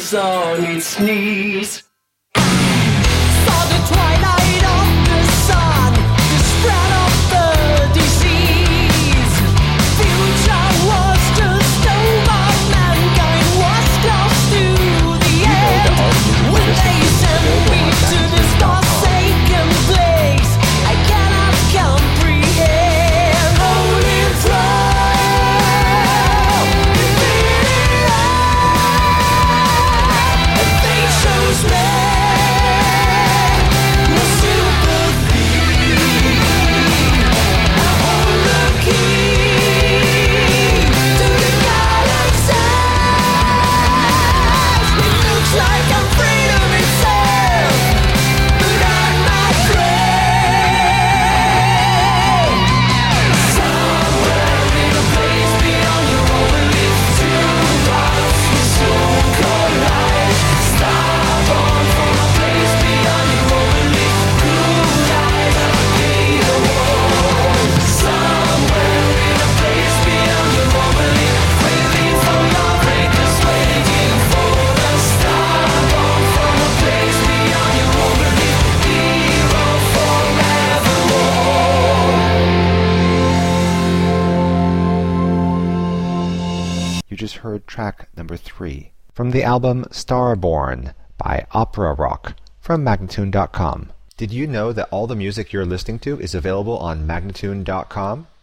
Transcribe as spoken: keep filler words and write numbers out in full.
is on its knees. Saw the twilight of the sun, the spread of the disease. Future was just over, mankind was close to the end. When they sent me to this forsaken place, I cannot comprehend. Holy throne, defeated life, and they chose me. No sympathy. I hold the key to the galaxies. It looks like I'm freedom itself, but I'm not free. Somewhere in a place beyond your own belief, two hearts will soon collide. Starborn from a place beyond your own belief, blue light of the world. Somewhere in a place beyond your own belief, waiting for your breakers, waiting for the starborn from a place beyond your own belief, hero forevermore. You just heard track number three from the album Starborn by Opera Rock from Magnatune dot com. Did you know that all the music you're listening to is available on Magnatune dot com?